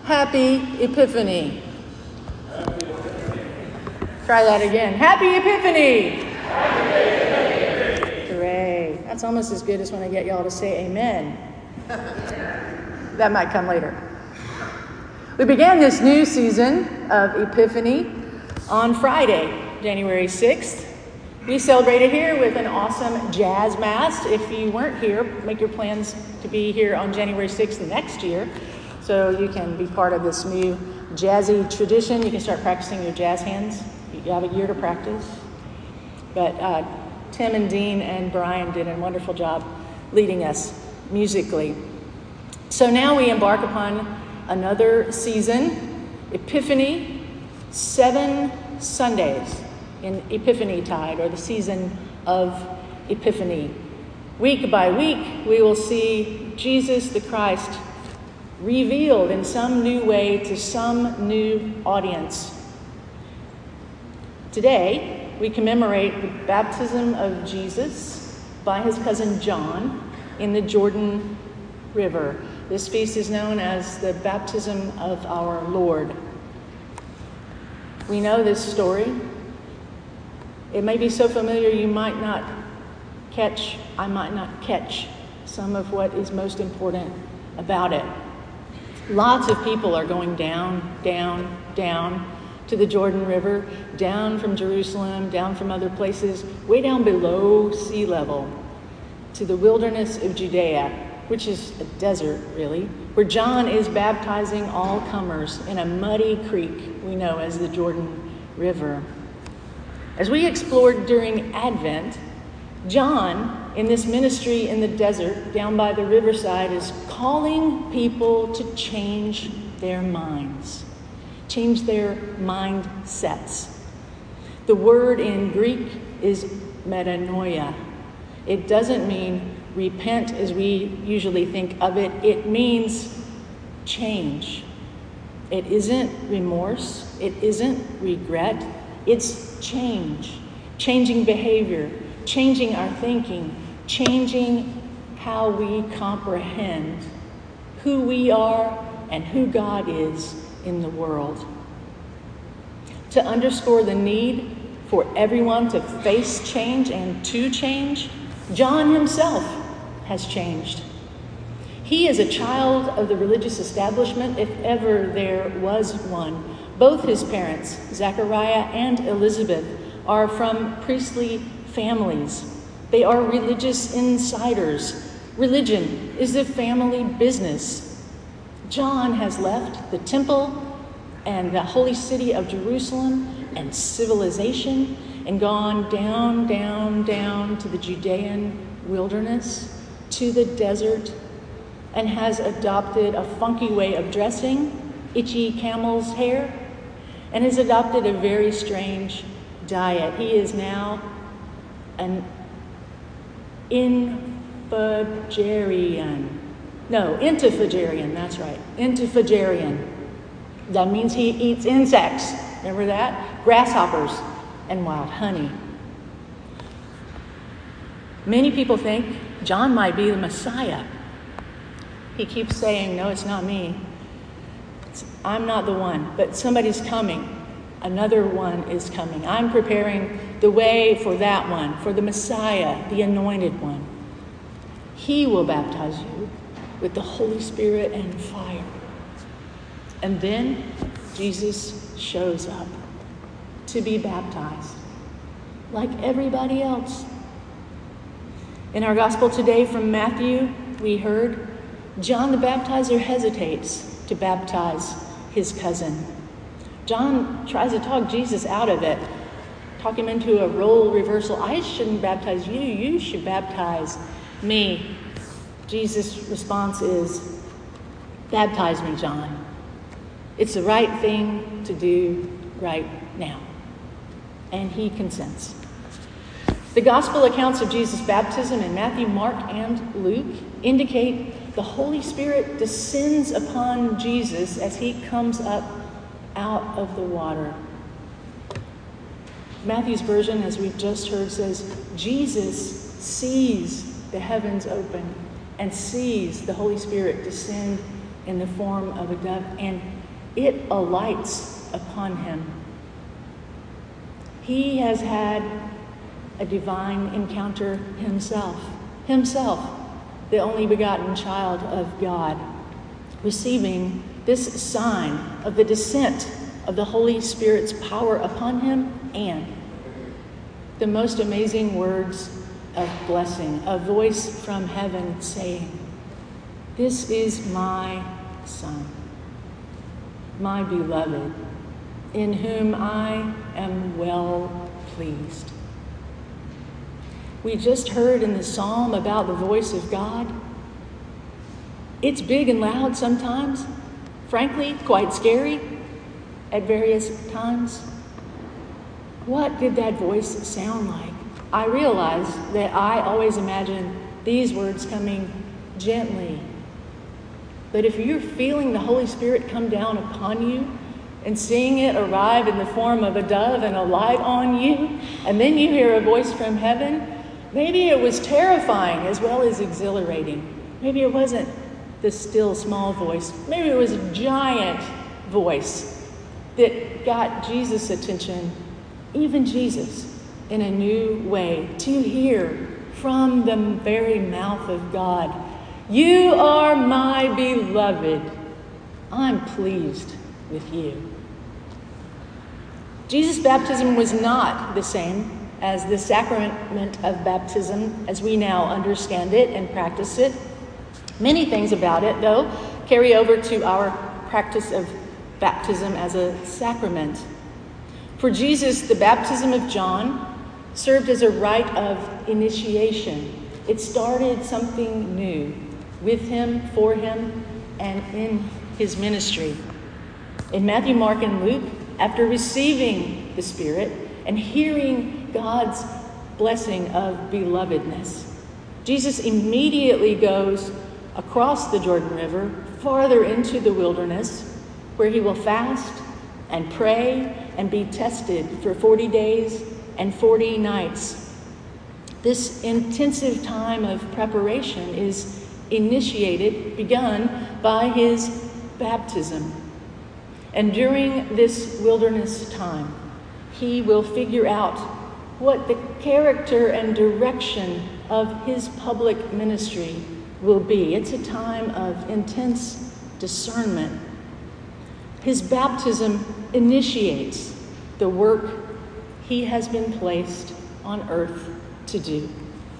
Happy Epiphany. Try that again. Happy Epiphany. Happy Epiphany. Hooray. That's almost as good as when I get y'all to say amen. That might come later. We began this new season of Epiphany on Friday, January 6th. We celebrated here with an awesome jazz mass. If you weren't here, make your plans to be here on January 6th next year so you can be part of this new jazzy tradition. You can start practicing your jazz hands. You have a year to practice. But Tim and Dean and Brian did a wonderful job leading us musically. So now we embark upon another season, Epiphany, 7 Sundays in Epiphany Tide, or the season of Epiphany. Week by week, we will see Jesus the Christ revealed in some new way to some new audience. Today, we commemorate the baptism of Jesus by his cousin John in the Jordan River. This feast is known as the baptism of our Lord. We know this story. It may be so familiar I might not catch some of what is most important about it. Lots of people are going down to the Jordan River, down from Jerusalem, down from other places, way down below sea level, to the wilderness of Judea, which is a desert, really, where John is baptizing all comers in a muddy creek we know as the Jordan River. As we explored during Advent, John, in this ministry in the desert down by the riverside, is calling people to change their minds, change their mindsets. The word in Greek is metanoia. It doesn't mean repent as we usually think of it. It means change. It isn't remorse. It isn't regret. It's change. Changing behavior, changing our thinking, changing how we comprehend who we are and who God is in the world. To underscore the need for everyone to face change and to change, John himself has changed. He is a child of the religious establishment, if ever there was one. Both his parents, Zechariah and Elizabeth, are from priestly families. They are religious insiders. Religion is a family business. John has left the temple and the holy city of Jerusalem and civilization and gone down to the Judean wilderness, to the desert, and has adopted a funky way of dressing, itchy camel's hair, and has adopted a very strange diet. He is now an infagarian. No, intafagarian, that's right. Intafagarian. That means he eats insects. Remember that? Grasshoppers and wild honey. Many people think John might be the Messiah. He keeps saying, no, it's not me. I'm not the one, but somebody's coming. Another one is coming. I'm preparing the way for that one, for the Messiah, the anointed one. He will baptize you with the Holy Spirit and fire. And then Jesus shows up to be baptized like everybody else. In our gospel today from Matthew, we heard John the Baptizer hesitates to baptize his cousin. John tries to talk Jesus out of it, talk him into a role reversal. I shouldn't baptize you, you should baptize me. Jesus' response is, baptize me, John. It's the right thing to do right now. And he consents. The gospel accounts of Jesus' baptism in Matthew, Mark, and Luke indicate the Holy Spirit descends upon Jesus as he comes up out of the water. Matthew's version, as we've just heard, says Jesus sees the heavens open and sees the Holy Spirit descend in the form of a dove, and it alights upon him. He has had a divine encounter himself, the only begotten child of God, receiving this sign of the descent of the Holy Spirit's power upon him, and the most amazing words of blessing, a voice from heaven saying, "This is my Son, my beloved, in whom I am well pleased." We just heard in the psalm about the voice of God. It's big and loud sometimes, frankly, quite scary at various times. What did that voice sound like? I realize that I always imagine these words coming gently. But if you're feeling the Holy Spirit come down upon you and seeing it arrive in the form of a dove and a light on you, and then you hear a voice from heaven, maybe it was terrifying as well as exhilarating. Maybe it wasn't the still small voice. Maybe it was a giant voice that got Jesus' attention, even Jesus, in a new way, to hear from the very mouth of God, "You are my beloved. I'm pleased with you." Jesus' baptism was not the same as the sacrament of baptism as we now understand it and practice it. Many things about it, though, carry over to our practice of baptism as a sacrament. For Jesus, the baptism of John served as a rite of initiation. It started something new with him, for him, and in his ministry. In Matthew, Mark, and Luke, after receiving the Spirit and hearing God's blessing of belovedness, Jesus immediately goes across the Jordan River, farther into the wilderness, where he will fast and pray and be tested for 40 days and 40 nights. This intensive time of preparation is begun by his baptism. And during this wilderness time, he will figure out what the character and direction of his public ministry will be. It's a time of intense discernment. His baptism initiates the work he has been placed on earth to do.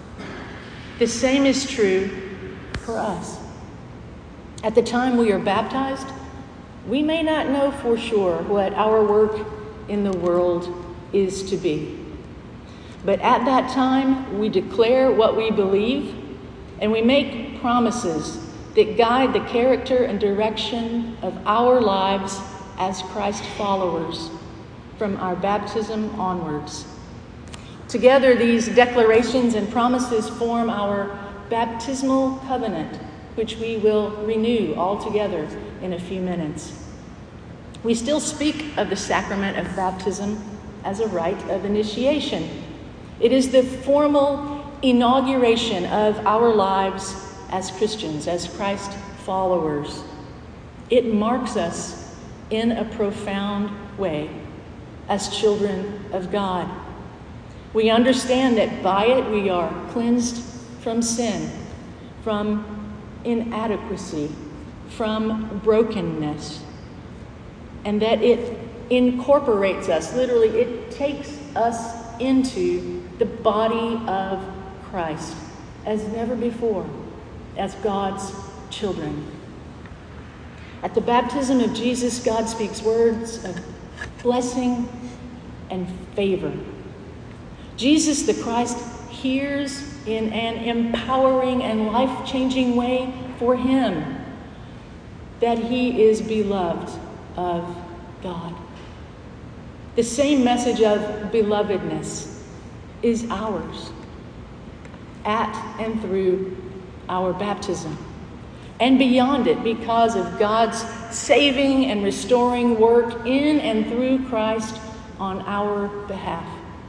The same is true for us. At the time we are baptized, we may not know for sure what our work in the world is to be. But at that time, we declare what we believe, and we make promises that guide the character and direction of our lives as Christ followers from our baptism onwards. Together, these declarations and promises form our baptismal covenant, which we will renew all together in a few minutes. We still speak of the sacrament of baptism as a rite of initiation. It is the formal inauguration of our lives as Christians, as Christ followers. It marks us in a profound way as children of God. We understand that by it we are cleansed from sin, from inadequacy, from brokenness, and that it incorporates us. Literally, it takes us into the body of Christ as never before, as God's children. At the baptism of Jesus, God speaks words of blessing and favor. Jesus the Christ hears in an empowering and life-changing way for him that he is beloved of God. The same message of belovedness is ours at and through our baptism, and beyond it because of God's saving and restoring work in and through Christ on our behalf.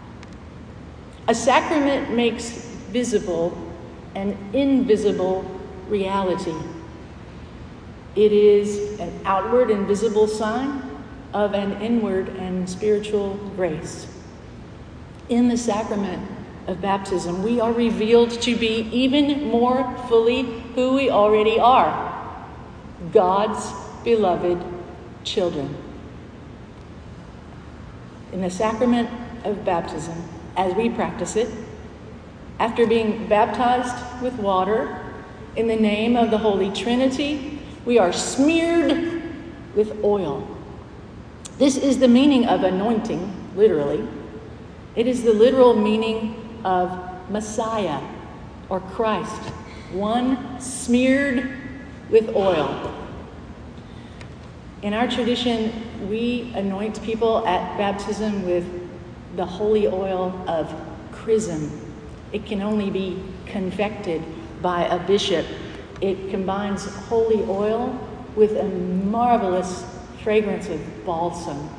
A sacrament makes visible an invisible reality. It is an outward and visible sign of an inward and spiritual grace. In the sacrament of baptism, we are revealed to be even more fully who we already are, God's beloved children. In the sacrament of baptism, as we practice it, after being baptized with water in the name of the Holy Trinity, we are smeared with oil. This is the meaning of anointing, literally. It is the literal meaning of Messiah or Christ, one smeared with oil. In our tradition, we anoint people at baptism with the holy oil of chrism. It can only be confected by a bishop. It combines holy oil with a marvelous fragrance of balsam.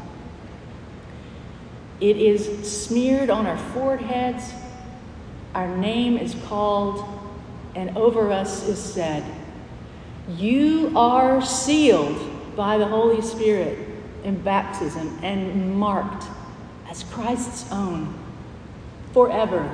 It is smeared on our foreheads. Our name is called, and over us is said, "You are sealed by the Holy Spirit in baptism and marked as Christ's own forever."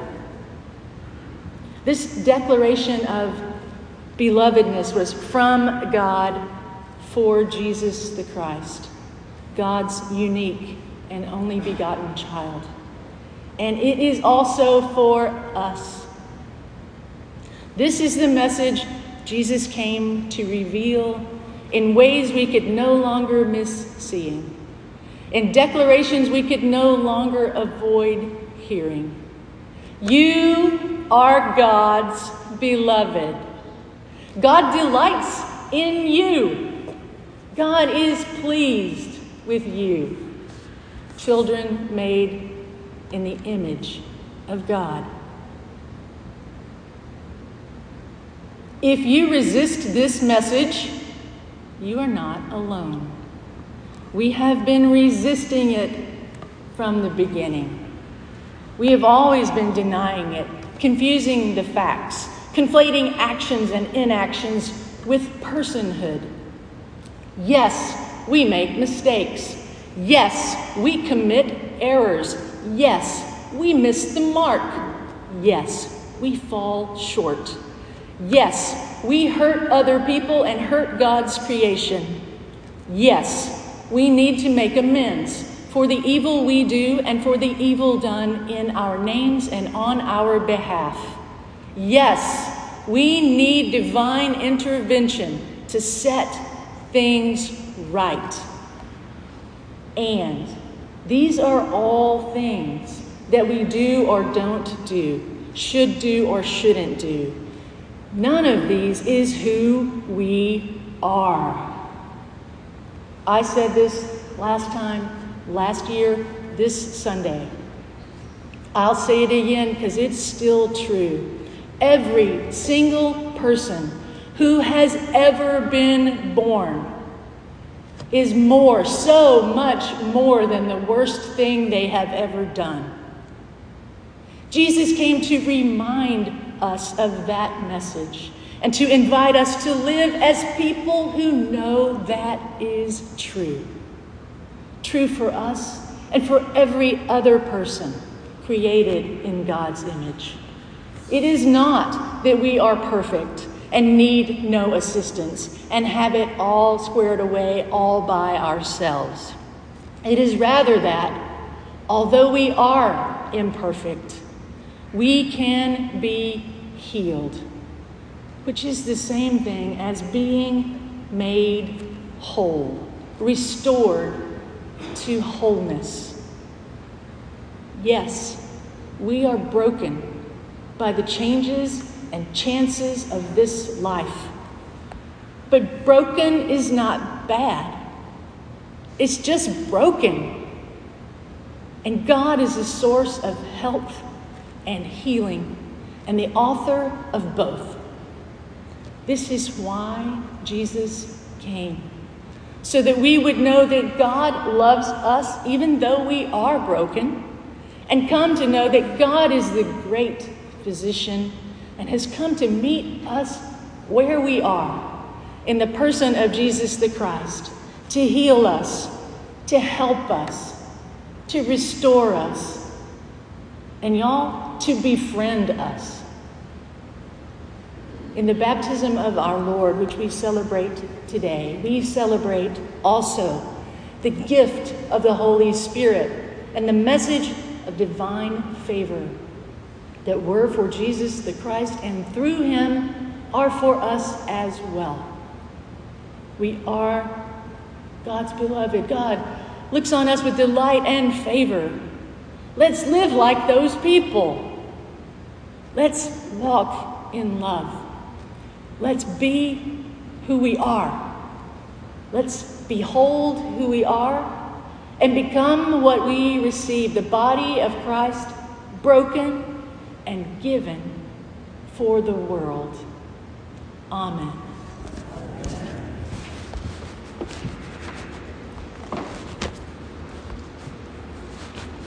This declaration of belovedness was from God for Jesus the Christ, God's unique and only begotten child. And it is also for us. This is the message Jesus came to reveal in ways we could no longer miss seeing, in declarations we could no longer avoid hearing. You are God's beloved. God delights in you. God is pleased with you. Children made in the image of God. If you resist this message, you are not alone. We have been resisting it from the beginning. We have always been denying it, confusing the facts, conflating actions and inactions with personhood. Yes, we make mistakes. Yes, we commit errors. Yes, we miss the mark. Yes, we fall short. Yes, we hurt other people and hurt God's creation. Yes, we need to make amends for the evil we do and for the evil done in our names and on our behalf. Yes, we need divine intervention to set things right. And these are all things that we do or don't do, should do or shouldn't do. None of these is who we are. I said this last year, this Sunday. I'll say it again because it's still true. Every single person who has ever been born is more, so much more than the worst thing they have ever done. Jesus came to remind us of that message and to invite us to live as people who know that is true. True for us and for every other person created in God's image. It is not that we are perfect and need no assistance and have it all squared away all by ourselves. It is rather that, although we are imperfect, we can be healed, which is the same thing as being made whole, restored to wholeness. Yes, we are broken by the changes and chances of this life. But broken is not bad. It's just broken. And God is the source of health and healing and the author of both. This is why Jesus came, so that we would know that God loves us even though we are broken, and come to know that God is the great physician and has come to meet us where we are in the person of Jesus the Christ to heal us, to help us, to restore us, and y'all, to befriend us. In the baptism of our Lord, which we celebrate today, we celebrate also the gift of the Holy Spirit and the message of divine favor that were for Jesus the Christ and through him are for us as well. We are God's beloved. God looks on us with delight and favor. Let's live like those people. Let's walk in love. Let's be who we are. Let's behold who we are and become what we receive, the body of Christ, broken and given for the world. Amen.